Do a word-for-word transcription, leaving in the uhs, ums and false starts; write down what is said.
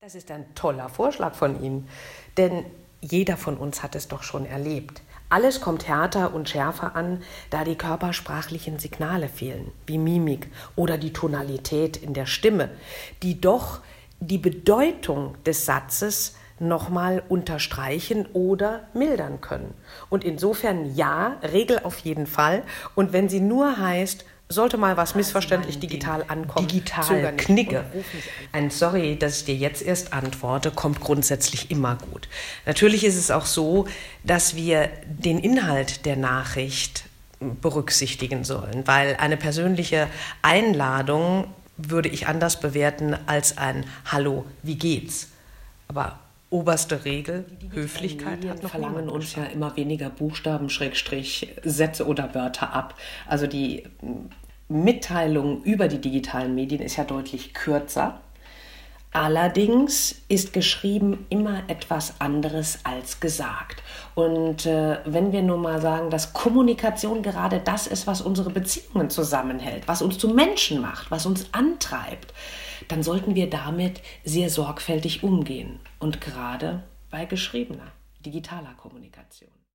Das ist ein toller Vorschlag von Ihnen, denn jeder von uns hat es doch schon erlebt. Alles kommt härter und schärfer an, da die körpersprachlichen Signale fehlen, wie Mimik oder die Tonalität in der Stimme, die doch die Bedeutung des Satzes nochmal unterstreichen oder mildern können. Und insofern ja, Regel auf jeden Fall. Und wenn sie nur heißt, sollte mal was missverständlich digital ankommen, digital Knigge. Ein Sorry, dass ich dir jetzt erst antworte, kommt grundsätzlich immer gut. Natürlich ist es auch so, dass wir den Inhalt der Nachricht berücksichtigen sollen, weil eine persönliche Einladung würde ich anders bewerten als ein Hallo, wie geht's? Aber oberste Regel, Höflichkeit hat noch verlangen niemand uns ja immer weniger Buchstaben, Schrägstrich, Sätze oder Wörter ab. Also die Mitteilung über die digitalen Medien ist ja deutlich kürzer. Allerdings ist geschrieben immer etwas anderes als gesagt. Und äh, wenn wir nur mal sagen, dass Kommunikation gerade das ist, was unsere Beziehungen zusammenhält, was uns zu Menschen macht, was uns antreibt, dann sollten wir damit sehr sorgfältig umgehen. Und gerade bei geschriebener, digitaler Kommunikation.